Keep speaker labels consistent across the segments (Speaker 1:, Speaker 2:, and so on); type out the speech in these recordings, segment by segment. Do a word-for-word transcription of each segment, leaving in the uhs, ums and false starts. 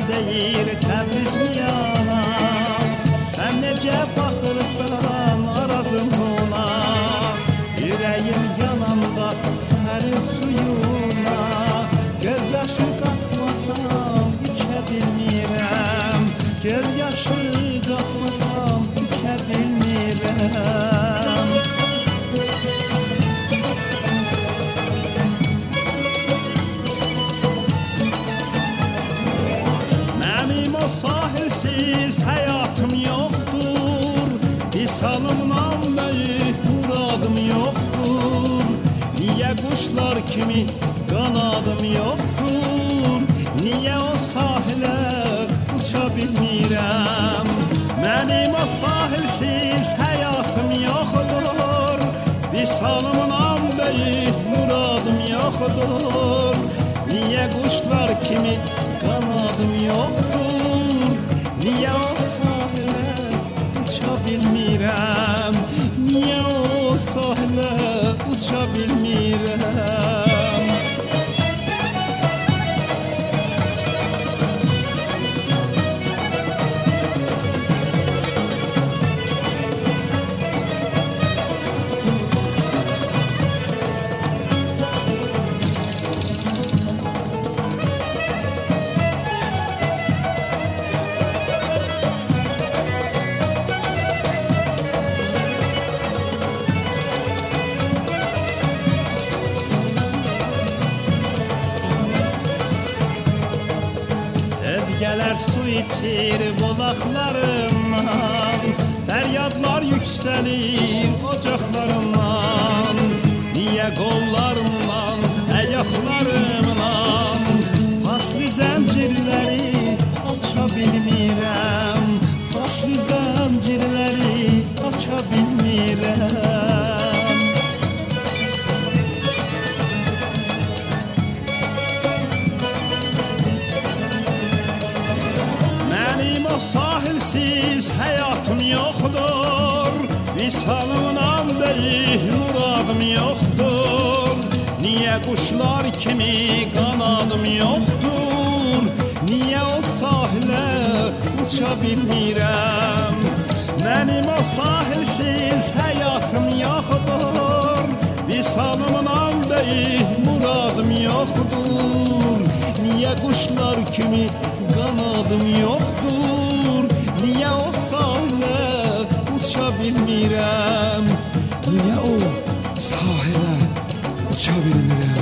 Speaker 1: deyir Təbriz yana. Sən necə baxırsan Arazın ona, ürəyim yananda sərin suyuna. Göz yaşı qatmasam içə bilmirəm, göz yaşı qatmasam içə bilmirəm. Mənim o sahilsiz həyatım yoxdur, visalımdan böyük muradım yoxdur. Niyə quşlar kimi qanadım yoxdur, niyə o sahilə uça bilmirəm. Mənim o sahilsiz həyatım yoxdur, visalımdan böyük muradım yoxdur. Niyə quşlar kimi qanadım yoxdur, niyə o sahilə uça bilmirəm, niyə o sahilə uça bilmirəm. Özgələr su içir bulaqlarımdan, fəryadlar yüksəlir ocaqlarımdan. Niyə qollarımdan, əyaqlarımdan paslı zəncirləri aça bilmirəm, paslı zəncirləri aça bilmirəm. Mənim o sahilsiz həyatım yoxdur, visalımdan deyil muradım yoxdur. Niyə quşlar kimi qanadım yoxdur, niyə o sahilə uça bilmirəm. Mənim o sahilsiz həyatım yoxdur, visalımdan deyil muradım yoxdur. Niyə quşlar kimi qanadım yoxdur, niyə o sahilə uça bilmirəm, niyə o sahilə uça bilmirəm.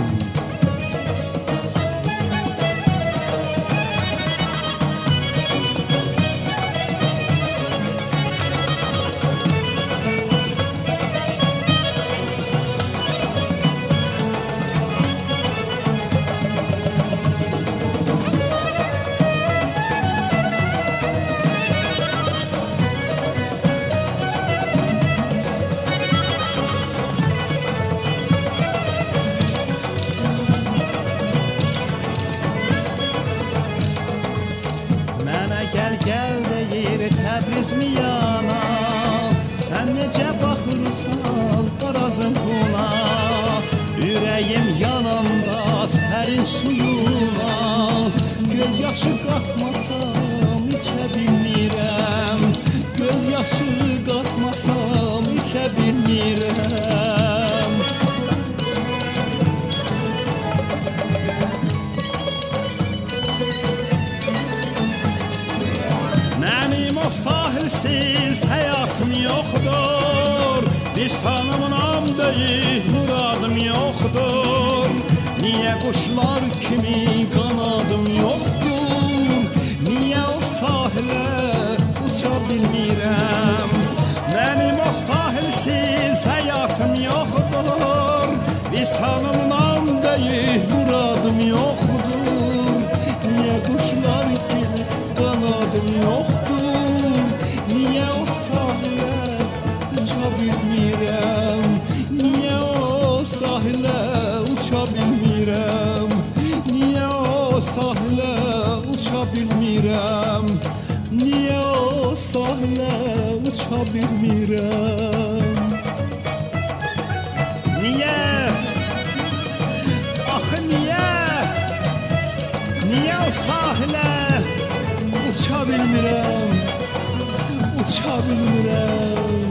Speaker 1: Gəl deyir Təbriz mi yana, sən necə baxırsan Arazın ona, ürəyim yananda sərin suyuna. Göz yaşı qatmasam içə bilmirəm, göz yaşı qatmasam içə bilmirəm. Mənim o sahilsiz həyatım yoxdur, visalımdan deyil muradım yoxdur. Niyə quşlar kimi qanadım yoxdur, niyə o sahilə uça bilmirəm. Mənim o sahilsiz həyatım yoxdur, visalımdan deyil muradım yoxdur. Niyə quşlar kimi qanadım yoxdur, niyə o sahilə uça bilmirəm, niyə o sahilə uça bilmirəm, niyə o sahilə uça bilmirəm, niyə o sahilə uça bilmirəm. Niyə? Axı niyə? Niyə o sahilə uça bilmirəm.